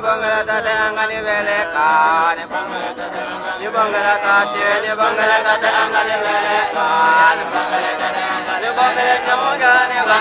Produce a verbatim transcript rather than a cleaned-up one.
bangala tate angani vele kan ni bangala tate ni bangala tate angani vele kan ni bangala tate angani vele kan